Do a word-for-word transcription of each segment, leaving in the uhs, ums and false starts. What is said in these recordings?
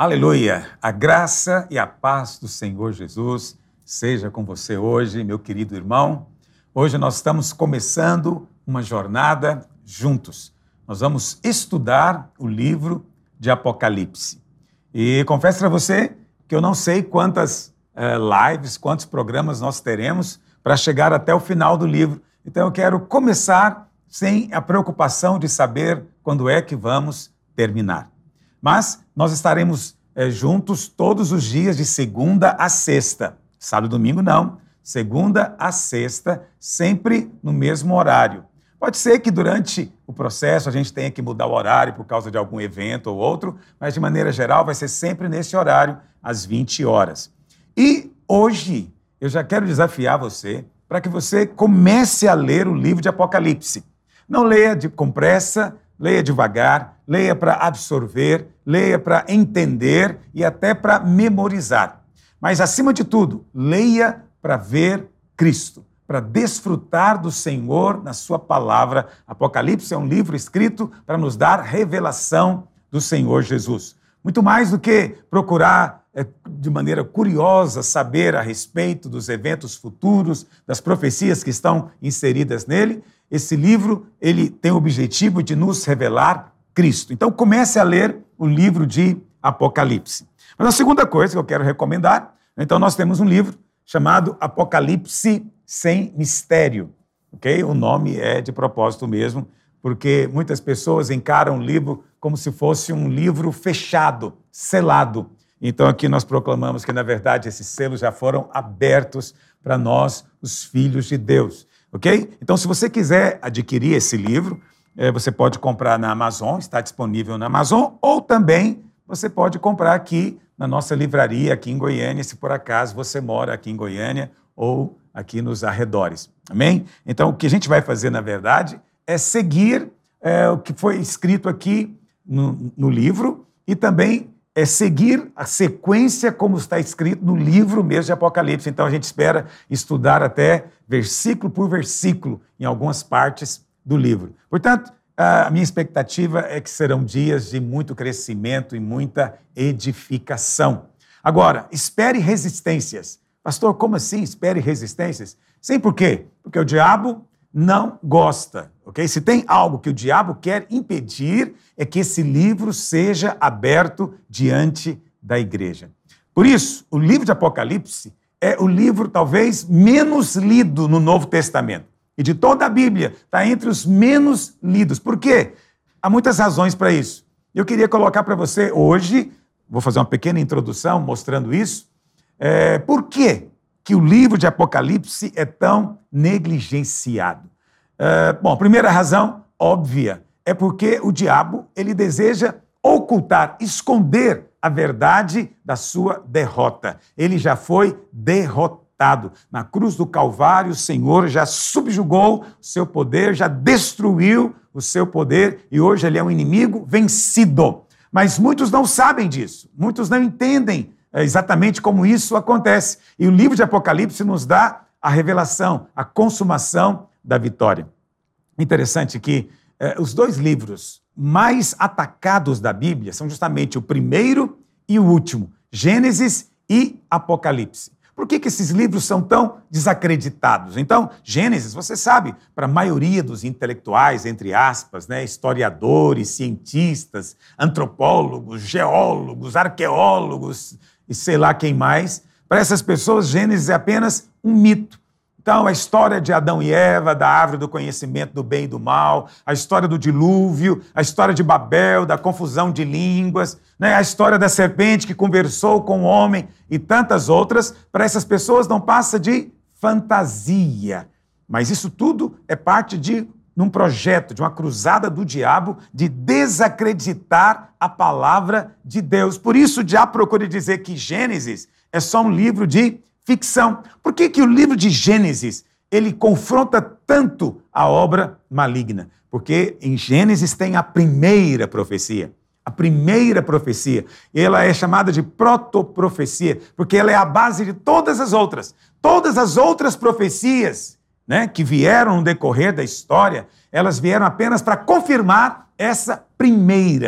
Aleluia! A graça e a paz do Senhor Jesus seja com você hoje, meu querido irmão. Hoje nós estamos começando uma jornada juntos. Nós vamos estudar o livro de Apocalipse. E confesso para você que eu não sei quantas uh, lives, quantos programas nós teremos para chegar até o final do livro. Então eu quero começar sem a preocupação de saber quando é que vamos terminar. Mas nós estaremos é, juntos todos os dias, de segunda a sexta. Sábado e domingo não. Segunda a sexta, sempre no mesmo horário. Pode ser que durante o processo a gente tenha que mudar o horário por causa de algum evento ou outro, mas de maneira geral vai ser sempre nesse horário, às vinte horas. E hoje eu já quero desafiar você para que você comece a ler o livro de Apocalipse. Não leia de, com pressa, leia devagar, leia para absorver, leia para entender e até para memorizar. Mas, acima de tudo, leia para ver Cristo, para desfrutar do Senhor na sua palavra. Apocalipse é um livro escrito para nos dar revelação do Senhor Jesus. Muito mais do que procurar, é, de maneira curiosa, saber a respeito dos eventos futuros, das profecias que estão inseridas nele, esse livro ele tem o objetivo de nos revelar Cristo. Então comece a ler o livro de Apocalipse. Mas a segunda coisa que eu quero recomendar, então nós temos um livro chamado Apocalipse Sem Mistério, ok? O nome é de propósito mesmo, porque muitas pessoas encaram o livro como se fosse um livro fechado, selado. Então aqui nós proclamamos que, na verdade, esses selos já foram abertos para nós, os filhos de Deus. Ok? Então, se você quiser adquirir esse livro, eh, você pode comprar na Amazon, está disponível na Amazon, ou também você pode comprar aqui na nossa livraria, aqui em Goiânia, se por acaso você mora aqui em Goiânia ou aqui nos arredores. Amém? Então, o que a gente vai fazer, na verdade, é seguir eh, o que foi escrito aqui no, no livro e também é seguir a sequência como está escrito no livro mesmo de Apocalipse. Então, a gente espera estudar até versículo por versículo em algumas partes do livro. Portanto, a minha expectativa é que serão dias de muito crescimento e muita edificação. Agora, espere resistências. Pastor, como assim espere resistências? Sim, por quê? Porque o diabo não gosta, ok? Se tem algo que o diabo quer impedir, é que esse livro seja aberto diante da igreja. Por isso, o livro de Apocalipse é o livro talvez menos lido no Novo Testamento. E de toda a Bíblia, está entre os menos lidos. Por quê? Há muitas razões para isso. Eu queria colocar para você hoje, vou fazer uma pequena introdução mostrando isso, é, por quê que o livro de Apocalipse é tão negligenciado. Uh, bom, a primeira razão, óbvia, é porque o diabo ele deseja ocultar, esconder a verdade da sua derrota. Ele já foi derrotado. Na cruz do Calvário, o Senhor já subjugou o seu poder, já destruiu o seu poder e hoje ele é um inimigo vencido. Mas muitos não sabem disso, muitos não entendem exatamente como isso acontece. E o livro de Apocalipse nos dá a revelação, a consumação da vitória. Interessante que eh, os dois livros mais atacados da Bíblia são justamente o primeiro e o último, Gênesis e Apocalipse. Por que que esses livros são tão desacreditados? Então, Gênesis, você sabe, para a maioria dos intelectuais, entre aspas, né, historiadores, cientistas, antropólogos, geólogos, arqueólogos e sei lá quem mais, para essas pessoas, Gênesis é apenas um mito. Então, a história de Adão e Eva, da árvore do conhecimento do bem e do mal, a história do dilúvio, a história de Babel, da confusão de línguas, né? A história da serpente que conversou com o homem e tantas outras, para essas pessoas não passa de fantasia. Mas isso tudo é parte de um projeto, de uma cruzada do diabo de desacreditar a palavra de Deus. Por isso, o diabo procura dizer que Gênesis é só um livro de ficção. Por que que o livro de Gênesis ele confronta tanto a obra maligna? Porque em Gênesis tem a primeira profecia. A primeira profecia. Ela é chamada de protoprofecia, porque ela é a base de todas as outras. Todas as outras profecias, né, que vieram no decorrer da história, elas vieram apenas para confirmar essa primeira.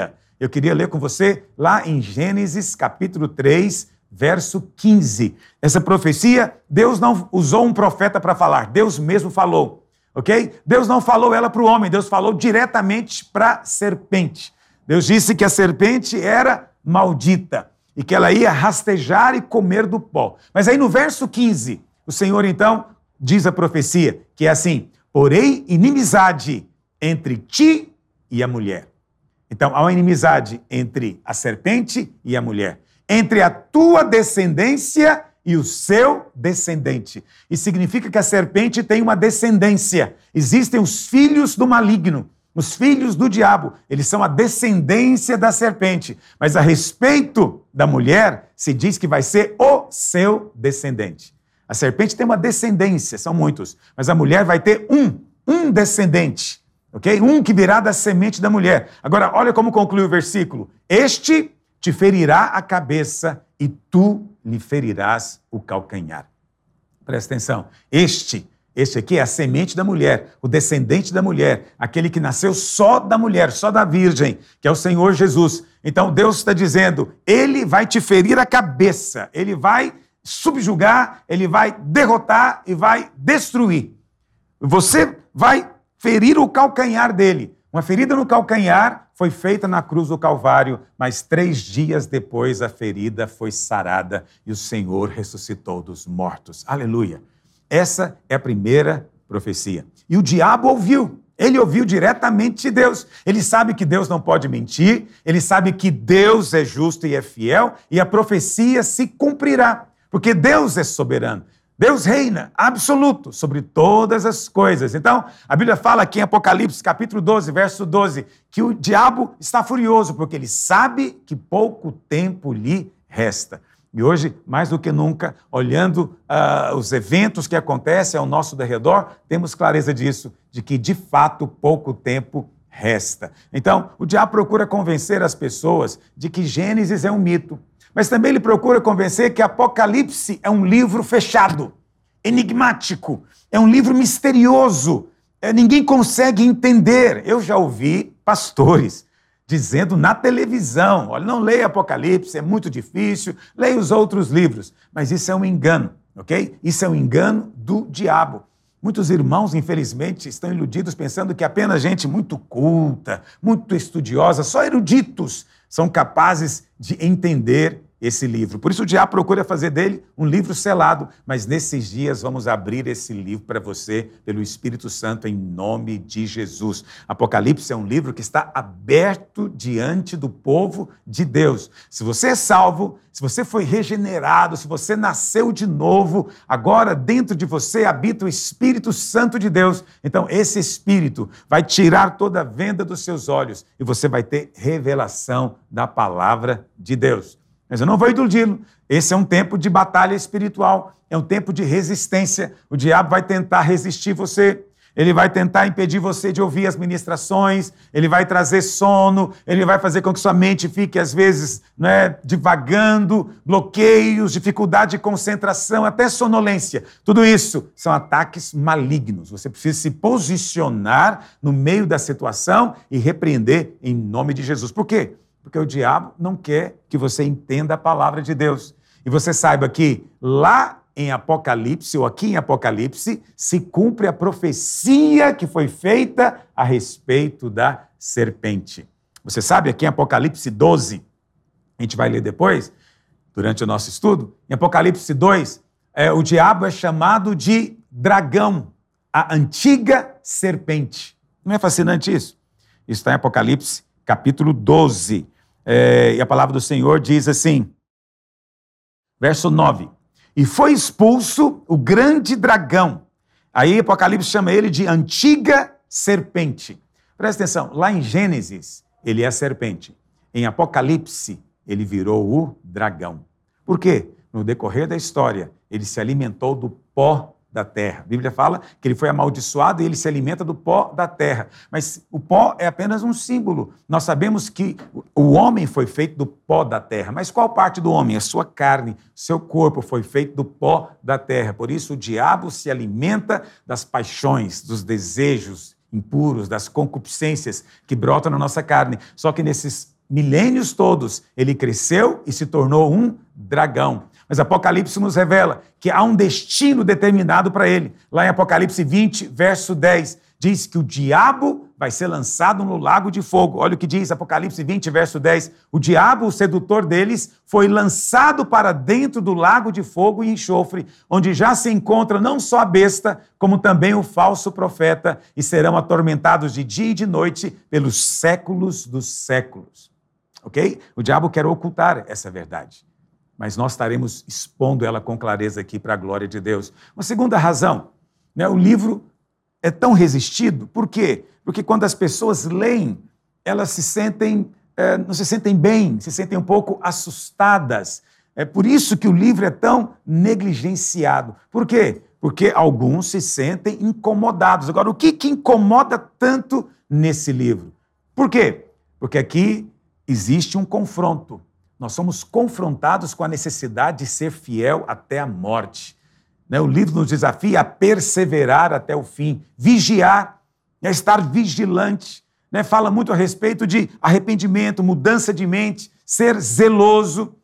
Eu queria ler com você lá em Gênesis capítulo três, verso quinze. Essa profecia, Deus não usou um profeta para falar, Deus mesmo falou, ok? Deus não falou ela para o homem, Deus falou diretamente para a serpente. Deus disse que a serpente era maldita e que ela ia rastejar e comer do pó. Mas aí no verso quinze, o Senhor então diz a profecia, que é assim: porém inimizade entre ti e a mulher. Então há uma inimizade entre a serpente e a mulher, entre a tua descendência e o seu descendente. Isso significa que a serpente tem uma descendência. Existem os filhos do maligno, os filhos do diabo. Eles são a descendência da serpente. Mas a respeito da mulher, se diz que vai ser o seu descendente. A serpente tem uma descendência, são muitos. Mas a mulher vai ter um, um descendente. Ok? Um que virá da semente da mulher. Agora, olha como conclui o versículo. Este te ferirá a cabeça e tu lhe ferirás o calcanhar. Presta atenção. Este, este aqui é a semente da mulher, o descendente da mulher, aquele que nasceu só da mulher, só da virgem, que é o Senhor Jesus. Então Deus está dizendo, ele vai te ferir a cabeça, ele vai subjugar, ele vai derrotar e vai destruir. Você vai ferir o calcanhar dele. Uma ferida no calcanhar foi feita na cruz do Calvário, mas três dias depois a ferida foi sarada e o Senhor ressuscitou dos mortos. Aleluia! Essa é a primeira profecia. E o diabo ouviu. Ele ouviu diretamente de Deus. Ele sabe que Deus não pode mentir, ele sabe que Deus é justo e é fiel, e a profecia se cumprirá, porque Deus é soberano. Deus reina absoluto sobre todas as coisas. Então, a Bíblia fala aqui em Apocalipse, capítulo doze, verso doze, que o diabo está furioso, porque ele sabe que pouco tempo lhe resta. E hoje, mais do que nunca, olhando uh, os eventos que acontecem ao nosso derredor, temos clareza disso, de que, de fato, pouco tempo resta. Então, o diabo procura convencer as pessoas de que Gênesis é um mito, mas também ele procura convencer que Apocalipse é um livro fechado, enigmático, é um livro misterioso, é, ninguém consegue entender. Eu já ouvi pastores dizendo na televisão, olha, não leia Apocalipse, é muito difícil, leia os outros livros. Mas isso é um engano, ok? Isso é um engano do diabo. Muitos irmãos, infelizmente, estão iludidos pensando que apenas gente muito culta, muito estudiosa, só eruditos são capazes de entender esse livro. Por isso o diabo procura fazer dele um livro selado, mas nesses dias vamos abrir esse livro para você pelo Espírito Santo em nome de Jesus. Apocalipse é um livro que está aberto diante do povo de Deus. Se você é salvo, se você foi regenerado, se você nasceu de novo, agora dentro de você habita o Espírito Santo de Deus. Então esse Espírito vai tirar toda a venda dos seus olhos e você vai ter revelação da palavra de Deus. Mas eu não vou iludi-lo. Esse é um tempo de batalha espiritual, é um tempo de resistência. O diabo vai tentar resistir você, ele vai tentar impedir você de ouvir as ministrações, ele vai trazer sono, ele vai fazer com que sua mente fique, às vezes, né, divagando, bloqueios, dificuldade de concentração, até sonolência. Tudo isso são ataques malignos. Você precisa se posicionar no meio da situação e repreender em nome de Jesus. Por quê? Porque o diabo não quer que você entenda a palavra de Deus. E você saiba que lá em Apocalipse, ou aqui em Apocalipse, se cumpre a profecia que foi feita a respeito da serpente. Você sabe, aqui em Apocalipse doze, a gente vai ler depois, durante o nosso estudo, em Apocalipse dois, é, o diabo é chamado de dragão, a antiga serpente. Não é fascinante isso? Isso está em Apocalipse capítulo doze. É, e a palavra do Senhor diz assim, verso nove, e foi expulso o grande dragão. Aí Apocalipse chama ele de antiga serpente. Presta atenção, lá em Gênesis ele é a serpente. Em Apocalipse ele virou o dragão. Por quê? No decorrer da história ele se alimentou do pó da terra. A Bíblia fala que ele foi amaldiçoado e ele se alimenta do pó da terra. Mas o pó é apenas um símbolo. Nós sabemos que o homem foi feito do pó da terra. Mas qual parte do homem? A sua carne, seu corpo foi feito do pó da terra. Por isso o diabo se alimenta das paixões, dos desejos impuros, das concupiscências que brotam na nossa carne. Só que nesses milênios todos, ele cresceu e se tornou um dragão. Mas Apocalipse nos revela que há um destino determinado para ele. Lá em Apocalipse vinte, verso dez, diz que o diabo vai ser lançado no lago de fogo. Olha o que diz Apocalipse vinte, verso dez. O diabo, o sedutor deles, foi lançado para dentro do lago de fogo e enxofre, onde já se encontra não só a besta, como também o falso profeta, e serão atormentados de dia e de noite pelos séculos dos séculos. Ok? O diabo quer ocultar essa verdade, mas nós estaremos expondo ela com clareza aqui para a glória de Deus. Uma segunda razão, né, o livro é tão resistido, por quê? Porque quando as pessoas leem, elas se sentem, é, não se sentem bem, se sentem um pouco assustadas. É por isso que o livro é tão negligenciado. Por quê? Porque alguns se sentem incomodados. Agora, o que, que incomoda tanto nesse livro? Por quê? Porque aqui existe um confronto. Nós somos confrontados com a necessidade de ser fiel até a morte. O livro nos desafia a perseverar até o fim, vigiar, a estar vigilante. Fala muito a respeito de arrependimento, mudança de mente, ser zeloso.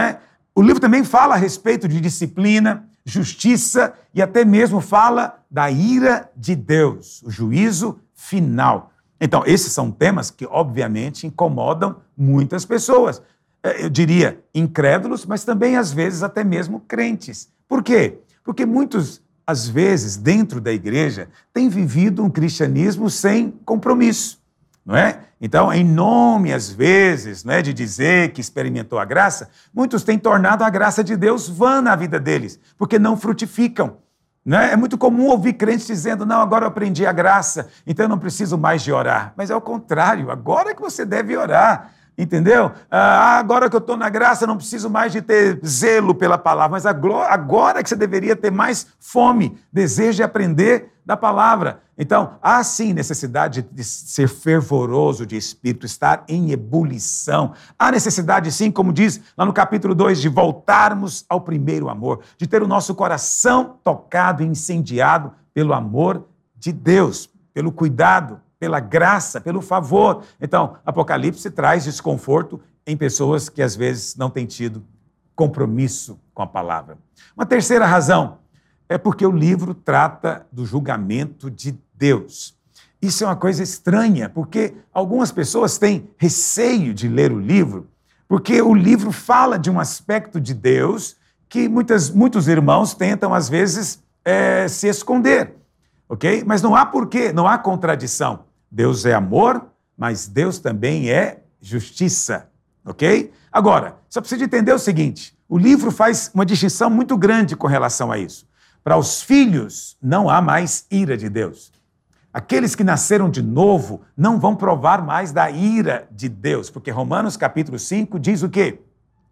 O livro também fala a respeito de disciplina, justiça e até mesmo fala da ira de Deus, o juízo final. Então, esses são temas que, obviamente, incomodam muitas pessoas. Eu diria incrédulos, mas também, às vezes, até mesmo crentes. Por quê? Porque muitos, às vezes, dentro da igreja, têm vivido um cristianismo sem compromisso, não é? Então, em nome, às vezes, né, de dizer que experimentou a graça, muitos têm tornado a graça de Deus vã na vida deles, porque não frutificam. Né? É muito comum ouvir crentes dizendo, não, agora eu aprendi a graça, então eu não preciso mais de orar. Mas é o contrário, agora é que você deve orar. Entendeu? Ah, agora que eu estou na graça, não preciso mais de ter zelo pela palavra, mas agora que você deveria ter mais fome, desejo de aprender da palavra. Então, há sim necessidade de ser fervoroso de espírito, estar em ebulição. Há necessidade sim, como diz lá no capítulo dois, de voltarmos ao primeiro amor, de ter o nosso coração tocado e incendiado pelo amor de Deus, pelo cuidado, pela graça, pelo favor. Então, Apocalipse traz desconforto em pessoas que às vezes não têm tido compromisso com a palavra. Uma terceira razão é porque o livro trata do julgamento de Deus. Isso é uma coisa estranha, porque algumas pessoas têm receio de ler o livro, porque o livro fala de um aspecto de Deus que muitas, muitos irmãos tentam, às vezes, é, se esconder. Ok? Mas não há porquê, não há contradição. Deus é amor, mas Deus também é justiça, ok? Agora, só precisa entender o seguinte, o livro faz uma distinção muito grande com relação a isso. Para os filhos, não há mais ira de Deus. Aqueles que nasceram de novo não vão provar mais da ira de Deus, porque Romanos capítulo cinco diz o quê?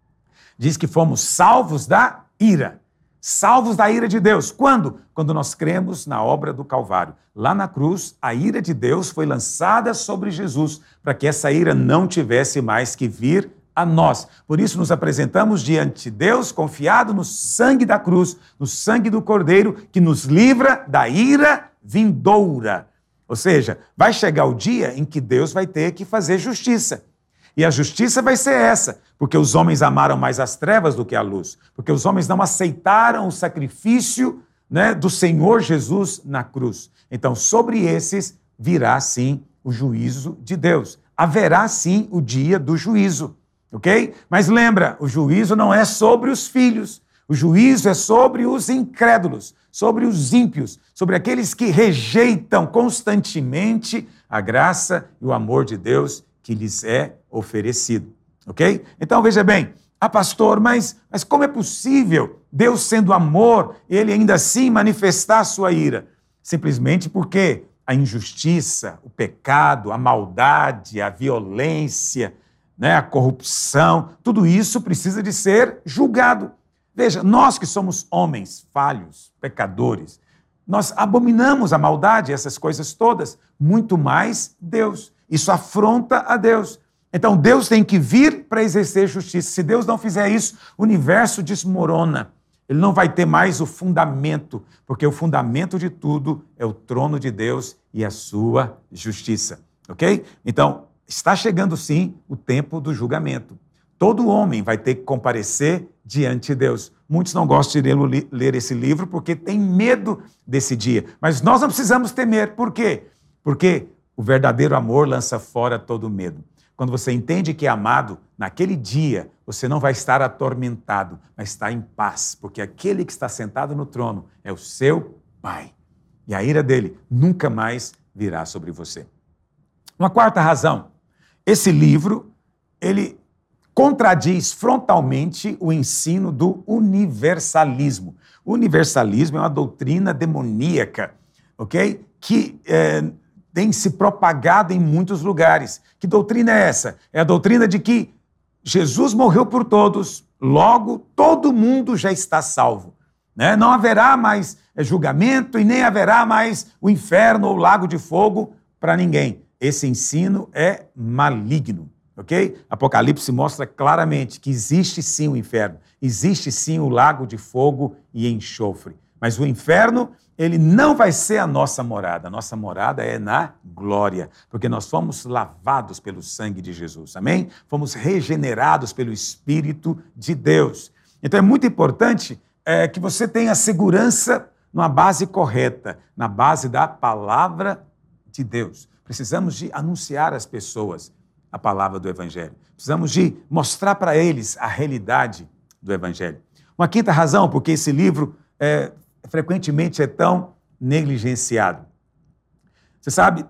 Diz que fomos salvos da ira. Salvos da ira de Deus. Quando? Quando nós cremos na obra do Calvário. Lá na cruz, a ira de Deus foi lançada sobre Jesus, para que essa ira não tivesse mais que vir a nós. Por isso nos apresentamos diante de Deus, confiado no sangue da cruz, no sangue do Cordeiro, que nos livra da ira vindoura. Ou seja, vai chegar o dia em que Deus vai ter que fazer justiça. E a justiça vai ser essa, porque os homens amaram mais as trevas do que a luz, porque os homens não aceitaram o sacrifício, né, do Senhor Jesus na cruz. Então, sobre esses virá, sim, o juízo de Deus. Haverá, sim, o dia do juízo, ok? Mas lembra, o juízo não é sobre os filhos, o juízo é sobre os incrédulos, sobre os ímpios, sobre aqueles que rejeitam constantemente a graça e o amor de Deus que lhes é oferecido, ok? Então, veja bem, ah, pastor, mas, mas como é possível Deus, sendo amor, ele ainda assim manifestar a sua ira? Simplesmente porque a injustiça, o pecado, a maldade, a violência, né, a corrupção, tudo isso precisa de ser julgado. Veja, nós que somos homens falhos, pecadores, nós abominamos a maldade, essas coisas todas, muito mais Deus. Isso afronta a Deus. Então, Deus tem que vir para exercer justiça. Se Deus não fizer isso, o universo desmorona. Ele não vai ter mais o fundamento, porque o fundamento de tudo é o trono de Deus e a sua justiça, ok? Então, está chegando sim o tempo do julgamento. Todo homem vai ter que comparecer diante de Deus. Muitos não gostam de ler esse livro porque têm medo desse dia. Mas nós não precisamos temer. Por quê? Porque o verdadeiro amor lança fora todo medo. Quando você entende que é amado, naquele dia você não vai estar atormentado, mas está em paz, porque aquele que está sentado no trono é o seu Pai. E a ira dele nunca mais virá sobre você. Uma quarta razão, esse livro, ele contradiz frontalmente o ensino do universalismo. O universalismo é uma doutrina demoníaca, ok? Que é, tem se propagado em muitos lugares. Que doutrina é essa? É a doutrina de que Jesus morreu por todos, logo todo mundo já está salvo. Né? Não haverá mais julgamento e nem haverá mais o inferno ou o lago de fogo para ninguém. Esse ensino é maligno. Ok? Apocalipse mostra claramente que existe sim o inferno, existe sim o lago de fogo e enxofre. Mas o inferno, ele não vai ser a nossa morada. A nossa morada é na glória, porque nós fomos lavados pelo sangue de Jesus, amém? Fomos regenerados pelo Espírito de Deus. Então é muito importante é, que você tenha segurança numa base correta, na base da palavra de Deus. Precisamos de anunciar às pessoas a palavra do Evangelho. Precisamos de mostrar para eles a realidade do Evangelho. Uma quinta razão, porque esse livro é, frequentemente é tão negligenciado. Você sabe,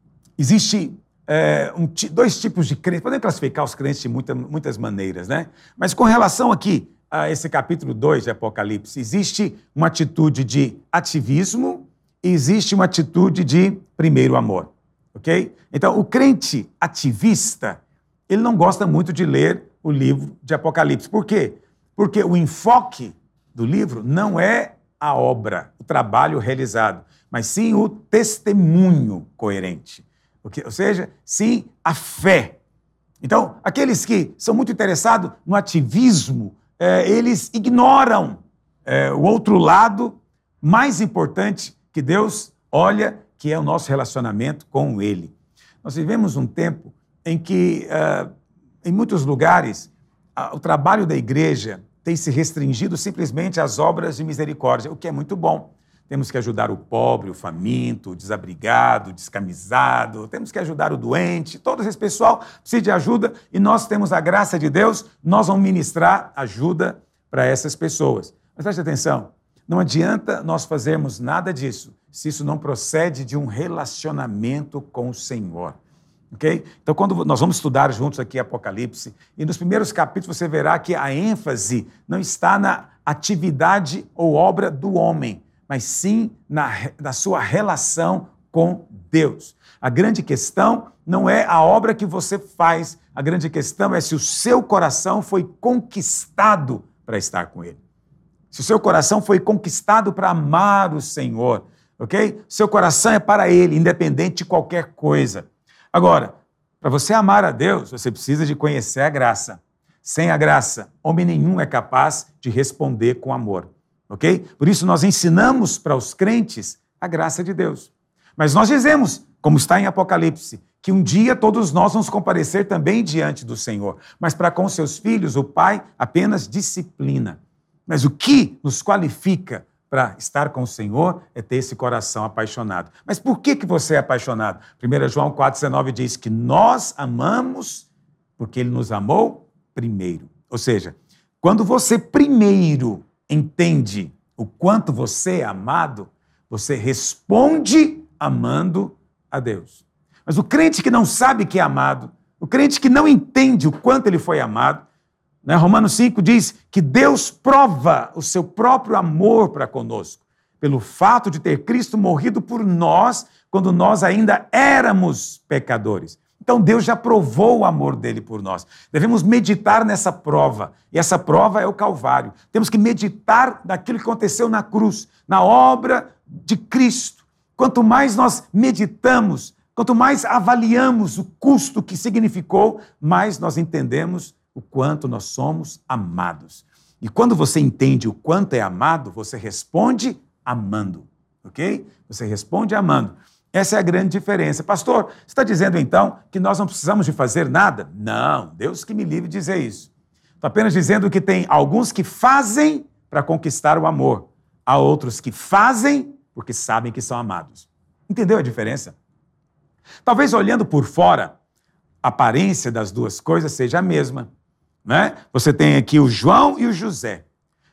existe é, um, dois tipos de crentes, podemos classificar os crentes de muita, muitas maneiras, né? Mas com relação aqui a esse capítulo dois de Apocalipse, existe uma atitude de ativismo e existe uma atitude de primeiro amor. Ok? Então, o crente ativista, ele não gosta muito de ler o livro de Apocalipse. Por quê? Porque o enfoque do livro não é a obra, o trabalho realizado, mas sim o testemunho coerente. Okay? Ou seja, sim a fé. Então, aqueles que são muito interessados no ativismo, eh, eles ignoram eh, o outro lado mais importante que Deus olha, que é o nosso relacionamento com Ele. Nós vivemos um tempo em que, uh, em muitos lugares, uh, o trabalho da igreja tem se restringido simplesmente às obras de misericórdia, o que é muito bom. Temos que ajudar o pobre, o faminto, o desabrigado, o descamisado, temos que ajudar o doente, todo esse pessoal precisa de ajuda e nós temos a graça de Deus, nós vamos ministrar ajuda para essas pessoas. Mas preste atenção, não adianta nós fazermos nada disso se isso não procede de um relacionamento com o Senhor. Okay? Então, quando nós vamos estudar juntos aqui Apocalipse, e nos primeiros capítulos você verá que a ênfase não está na atividade ou obra do homem, mas sim na, na sua relação com Deus. A grande questão não é a obra que você faz, a grande questão é se o seu coração foi conquistado para estar com Ele. Se o seu coração foi conquistado para amar o Senhor, ok? Seu coração é para Ele, independente de qualquer coisa. Agora, para você amar a Deus, você precisa de conhecer a graça. Sem a graça, homem nenhum é capaz de responder com amor, ok? Por isso nós ensinamos para os crentes a graça de Deus. Mas nós dizemos, como está em Apocalipse, que um dia todos nós vamos comparecer também diante do Senhor. Mas para com seus filhos, o Pai apenas disciplina. Mas o que nos qualifica para estar com o Senhor é ter esse coração apaixonado. Mas por que, que você é apaixonado? primeiro João quatro, dezenove diz que nós amamos porque Ele nos amou primeiro. Ou seja, quando você primeiro entende o quanto você é amado, você responde amando a Deus. Mas o crente que não sabe que é amado, o crente que não entende o quanto ele foi amado, né? Romanos cinco diz que Deus prova o seu próprio amor para conosco, pelo fato de ter Cristo morrido por nós, quando nós ainda éramos pecadores. Então Deus já provou o amor dele por nós. Devemos meditar nessa prova, e essa prova é o Calvário. Temos que meditar naquilo que aconteceu na cruz, na obra de Cristo. Quanto mais nós meditamos, quanto mais avaliamos o custo que significou, mais nós entendemos o quanto nós somos amados. E quando você entende o quanto é amado, você responde amando, ok? Você responde amando. Essa é a grande diferença. Pastor, você está dizendo então que nós não precisamos de fazer nada? Não, Deus que me livre de dizer isso. Estou apenas dizendo que tem alguns que fazem para conquistar o amor. Há outros que fazem porque sabem que são amados. Entendeu a diferença? Talvez olhando por fora, a aparência das duas coisas seja a mesma, né? Você tem aqui o João e o José.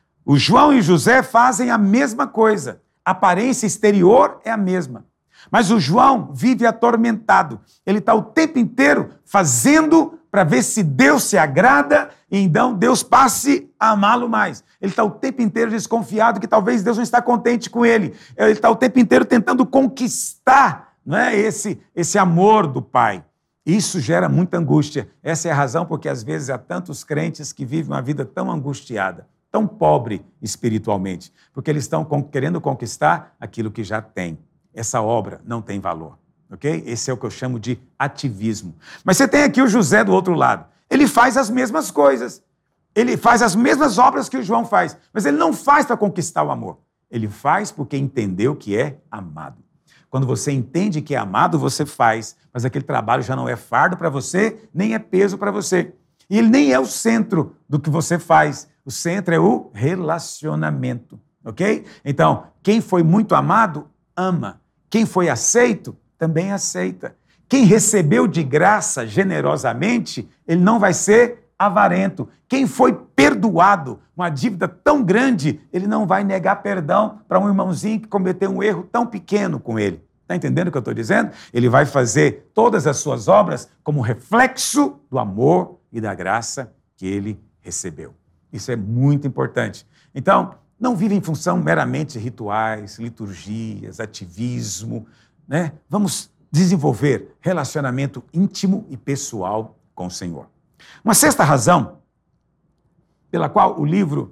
O João e o José fazem a mesma coisa. A aparência exterior é a mesma. Mas o João vive atormentado. Ele está o tempo inteiro fazendo para ver se Deus se agrada e então Deus passe a amá-lo mais. Ele está o tempo inteiro desconfiado que talvez Deus não está contente com ele. Ele está o tempo inteiro tentando conquistar, não é, esse, esse amor do Pai. Isso gera muita angústia. Essa é a razão porque às vezes há tantos crentes que vivem uma vida tão angustiada, tão pobre espiritualmente, porque eles estão querendo conquistar aquilo que já têm. Essa obra não tem valor, ok? Esse é o que eu chamo de ativismo. Mas você tem aqui o José do outro lado. Ele faz as mesmas coisas. Ele faz as mesmas obras que o João faz, mas ele não faz para conquistar o amor. Ele faz porque entendeu que é amado. Quando você entende que é amado, você faz, mas aquele trabalho já não é fardo para você, nem é peso para você. E ele nem é o centro do que você faz. O centro é o relacionamento, ok? Então, quem foi muito amado, ama. Quem foi aceito, também aceita. Quem recebeu de graça generosamente, ele não vai ser avarento. Quem foi perdoado, uma dívida tão grande, ele não vai negar perdão para um irmãozinho que cometeu um erro tão pequeno com ele. Está entendendo o que eu estou dizendo? Ele vai fazer todas as suas obras como reflexo do amor e da graça que ele recebeu. Isso é muito importante. Então, não vive em função meramente de rituais, liturgias, ativismo, né? Vamos desenvolver relacionamento íntimo e pessoal com o Senhor. Uma sexta razão pela qual o livro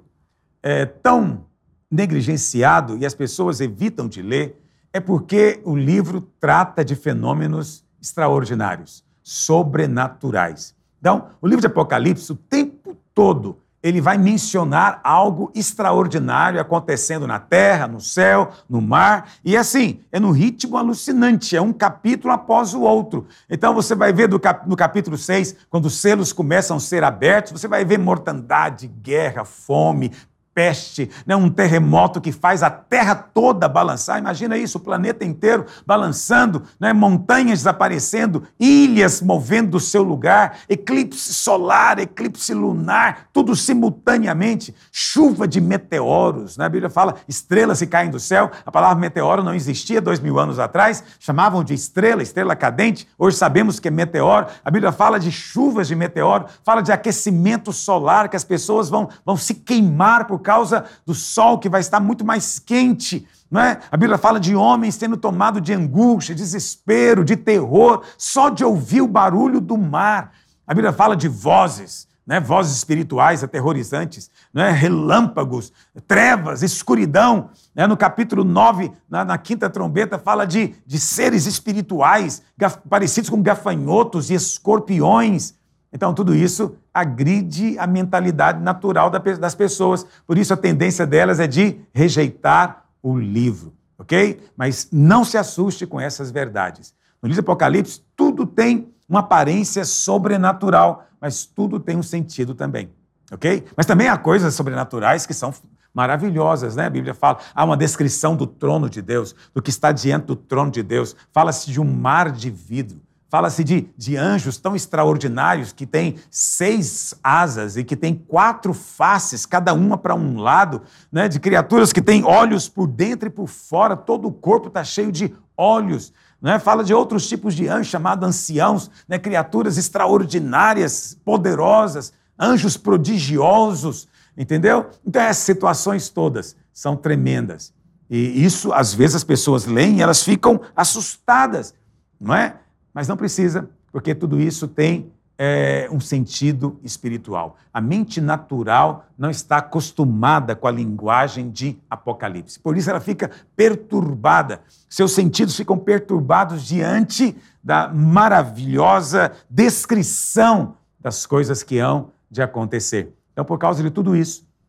é tão negligenciado e as pessoas evitam de ler é porque o livro trata de fenômenos extraordinários, sobrenaturais. Então, o livro de Apocalipse, o tempo todo, ele vai mencionar algo extraordinário acontecendo na terra, no céu, no mar, e assim, é num ritmo alucinante, é um capítulo após o outro. Então você vai ver do cap- no capítulo seis, quando os selos começam a ser abertos, você vai ver mortandade, guerra, fome, peste, né? Um terremoto que faz a terra toda balançar. Imagina isso, o planeta inteiro balançando, né? Montanhas desaparecendo, ilhas movendo do seu lugar, eclipse solar, eclipse lunar, tudo simultaneamente, chuva de meteoros, né? A Bíblia fala estrelas que caem do céu. A palavra meteoro não existia dois mil anos atrás, chamavam de estrela, estrela cadente, hoje sabemos que é meteoro. A Bíblia fala de chuvas de meteoro, fala de aquecimento solar, que as pessoas vão, vão se queimar por causa do sol que vai estar muito mais quente, não é? A Bíblia fala de homens sendo tomados de angústia, desespero, de terror, só de ouvir o barulho do mar. A Bíblia fala de vozes, né? Vozes espirituais aterrorizantes, né? Relâmpagos, trevas, escuridão. Né? No capítulo nove, na, na quinta trombeta, fala de, de seres espirituais gaf, parecidos com gafanhotos e escorpiões. Então, tudo isso agride a mentalidade natural das pessoas. Por isso, a tendência delas é de rejeitar o livro, ok? Mas não se assuste com essas verdades. No livro do Apocalipse, tudo tem uma aparência sobrenatural, mas tudo tem um sentido também, ok? Mas também há coisas sobrenaturais que são maravilhosas, né? A Bíblia fala, há uma descrição do trono de Deus, do que está diante do trono de Deus. Fala-se de um mar de vidro. Fala-se de, de anjos tão extraordinários que têm seis asas e que têm quatro faces, cada uma para um lado, né? De criaturas que têm olhos por dentro e por fora, todo o corpo está cheio de olhos. Né? Fala de outros tipos de anjos, chamados anciãos, né? Criaturas extraordinárias, poderosas, anjos prodigiosos, entendeu? Então essas situações todas são tremendas. E isso, às vezes, as pessoas leem e elas ficam assustadas, não é? Mas não precisa, porque tudo isso tem é, um sentido espiritual. A mente natural não está acostumada com a linguagem de Apocalipse. Por isso ela fica perturbada. Seus sentidos ficam perturbados diante da maravilhosa descrição das coisas que hão de acontecer. Então, por causa de tudo isso,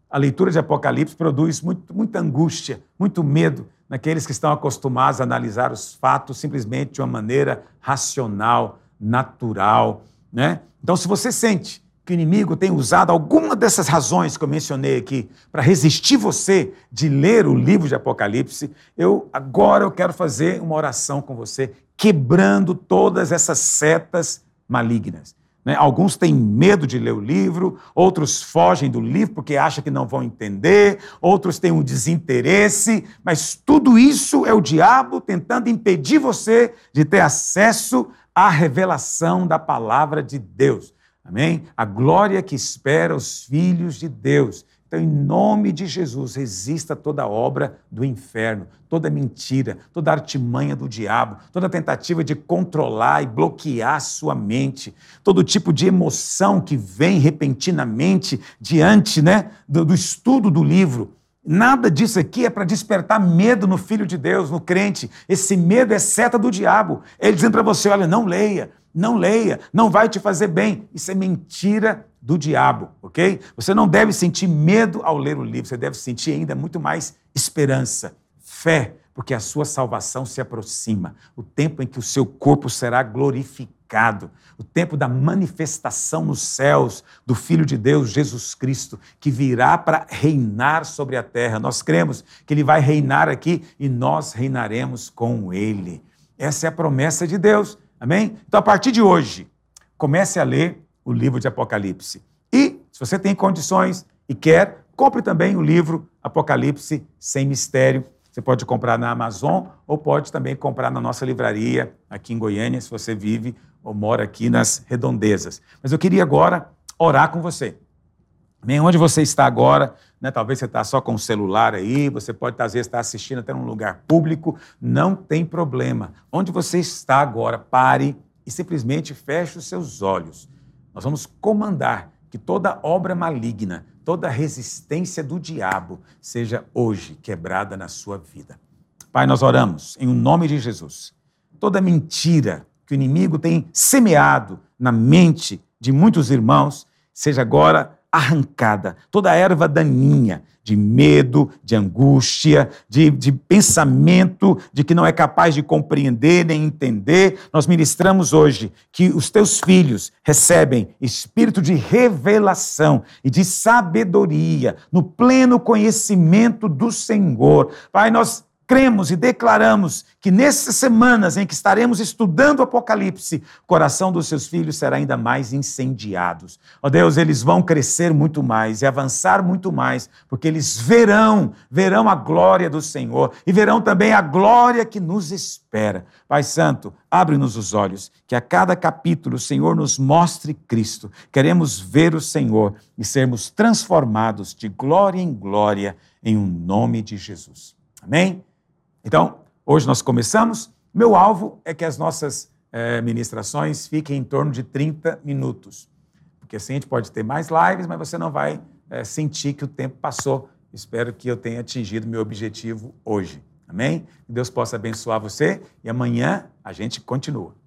a leitura de Apocalipse produz muito, muita angústia, muito medo naqueles que estão acostumados a analisar os fatos simplesmente de uma maneira racional, natural, né? Então, se você sente que o inimigo tem usado alguma dessas razões que eu mencionei aqui para resistir você de ler o livro de Apocalipse, eu agora eu quero fazer uma oração com você, quebrando todas essas setas malignas. Né? Alguns têm medo de ler o livro, outros fogem do livro porque acham que não vão entender, outros têm um desinteresse, mas tudo isso é o diabo tentando impedir você de ter acesso à revelação da palavra de Deus. Amém? A glória que espera os filhos de Deus. Então, em nome de Jesus, resista a toda obra do inferno, toda mentira, toda artimanha do diabo, toda tentativa de controlar e bloquear a sua mente, todo tipo de emoção que vem repentinamente diante, né, do, do estudo do livro. Nada disso aqui é para despertar medo no Filho de Deus, no crente. Esse medo é seta do diabo. Ele dizendo para você, olha, não leia, não leia, não vai te fazer bem. Isso é mentira do diabo, ok? Você não deve sentir medo ao ler o livro, você deve sentir ainda muito mais esperança, fé, porque a sua salvação se aproxima. O tempo em que o seu corpo será glorificado, o tempo da manifestação nos céus do Filho de Deus, Jesus Cristo, que virá para reinar sobre a terra. Nós cremos que ele vai reinar aqui e nós reinaremos com ele. Essa é a promessa de Deus, amém? Então, a partir de hoje, comece a ler o livro de Apocalipse. E, se você tem condições e quer, compre também o livro Apocalipse Sem Mistério. Você pode comprar na Amazon ou pode também comprar na nossa livraria aqui em Goiânia, se você vive ou mora aqui nas redondezas. Mas eu queria agora orar com você. Bem, onde você está agora, né? Talvez você está só com o celular aí, você pode às vezes estar assistindo até num lugar público, não tem problema. Onde você está agora, pare e simplesmente feche os seus olhos. Nós vamos comandar que toda obra maligna, toda resistência do diabo seja hoje quebrada na sua vida. Pai, nós oramos em nome de Jesus. Toda mentira que o inimigo tem semeado na mente de muitos irmãos seja agora arrancada. Toda a erva daninha de medo, de angústia, de, de pensamento de que não é capaz de compreender nem entender. Nós ministramos hoje que os teus filhos recebem espírito de revelação e de sabedoria no pleno conhecimento do Senhor. Pai, nós cremos e declaramos que nessas semanas em que estaremos estudando o Apocalipse, o coração dos seus filhos será ainda mais incendiado. Ó Deus, eles vão crescer muito mais e avançar muito mais, porque eles verão, verão a glória do Senhor e verão também a glória que nos espera. Pai Santo, abre-nos os olhos, que a cada capítulo o Senhor nos mostre Cristo. Queremos ver o Senhor e sermos transformados de glória em glória em um nome de Jesus. Amém? Então, hoje nós começamos. Meu alvo é que as nossas eh, ministrações fiquem em torno de trinta minutos, porque assim a gente pode ter mais lives, mas você não vai eh, sentir que o tempo passou. Espero que eu tenha atingido meu objetivo hoje. Amém? Que Deus possa abençoar você e amanhã a gente continua.